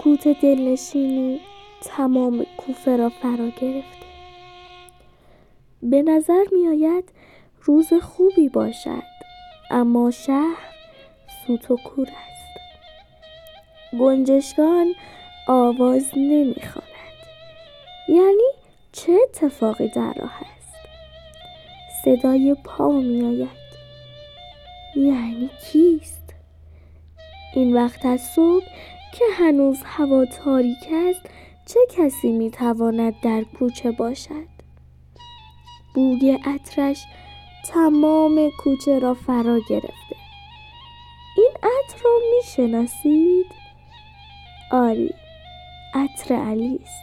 سکوت دلنشینی تمام کوفه را فرا گرفته. به نظر می آید روز خوبی باشد، اما شهر سوت و کور است. گنجشکان آواز نمی خواند. یعنی چه اتفاقی در راه است؟ صدای پا می آید. یعنی کیست؟ این وقت از صبح که هنوز هوا تاریک است، چه کسی می تواند در کوچه باشد؟ بوی عطرش تمام کوچه را فرا گرفته. این عطر را می شناسید؟ آری، عطر علی است.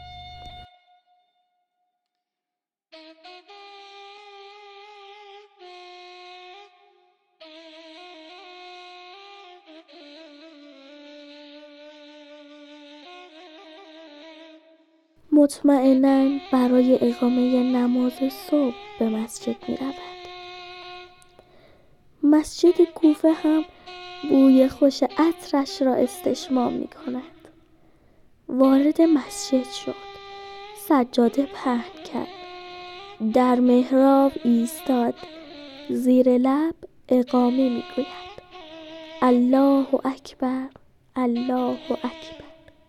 مطمئناً برای اقامه نماز صبح به مسجد می رود. مسجد کوفه هم بوی خوش عطرش را استشمام می کند. وارد مسجد شد. سجاده پهن کرد. در محراب ایستاد. زیر لب اقامه می گوید: الله اکبر، الله اکبر.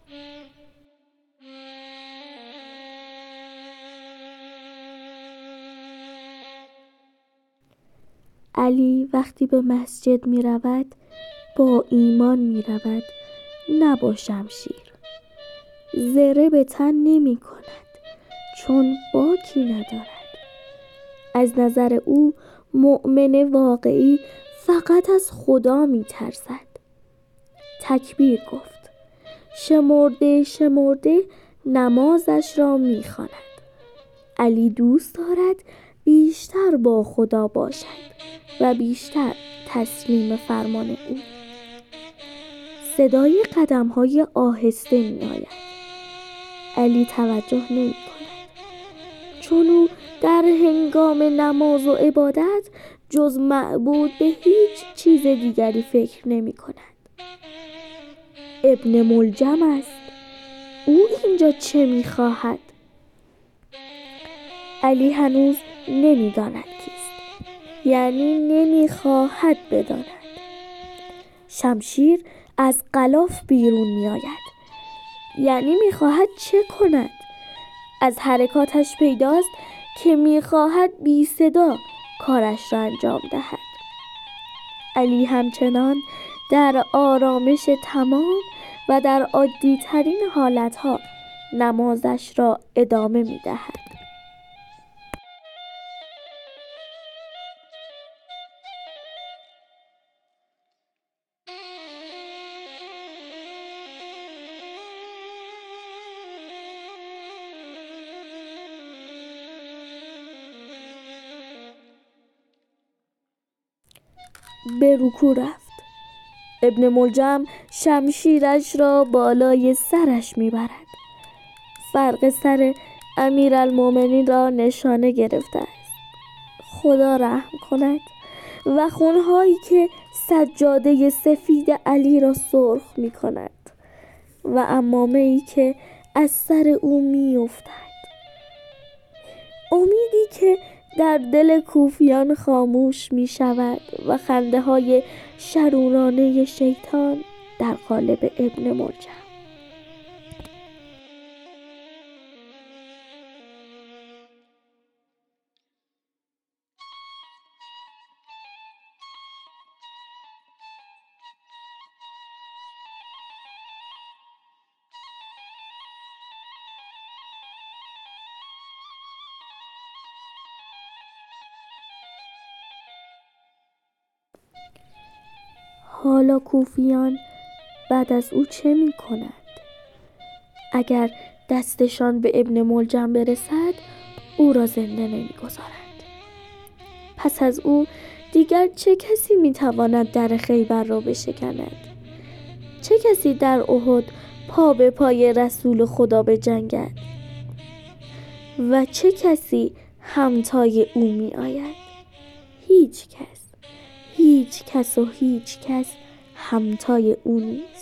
علی وقتی به مسجد می رود با ایمان می رود، نه با شمشیر. زره به تن نمی کند چون باکی ندارد. از نظر او مؤمن واقعی فقط از خدا می ترسد. تکبیر گفت. شمرده شمرده نمازش را می خواند. علی دوست دارد بیشتر با خدا باشد و بیشتر تسلیم فرمان او. صدای قدم‌های آهسته می آید. علی توجه نمی کند، چون او در هنگام نماز و عبادت جز معبود به هیچ چیز دیگری فکر نمی کند. ابن ملجم است. او اینجا چه می خواهد؟ علی هنوز نمی داند کیست، یعنی نمی خواهد بداند. شمشیر از غلاف بیرون می آید، یعنی می خواهد چه کند؟ از حرکاتش پیداست که می خواهد بی صدا کارش را انجام دهد. علی همچنان در آرامش تمام و در عادی ترین حالتها نمازش را ادامه می دهد. به رکوع رفت. ابن ملجم شمشیرش را بالای سرش میبرد. فرق سر امیرالمومنین را نشانه گرفته است. خدا رحم کند و خونهایی که سجاده سفید علی را سرخ می کند و عمامه‌ای که از سر او می افتد. امیدی که در دل کوفیان خاموش می شود و خنده های شرورانه شیطان در قالب ابن ملجم. حالا کوفیان بعد از او چه می کنند؟ اگر دستشان به ابن ملجم برسد او را زنده نمی گذارند. پس از او دیگر چه کسی می تواند در خیبر را بشکند؟ چه کسی در احد پا به پای رسول خدا بجنگد؟ و چه کسی همتای او می آید؟ هیچ کس و هیچ کس همتای او نیست.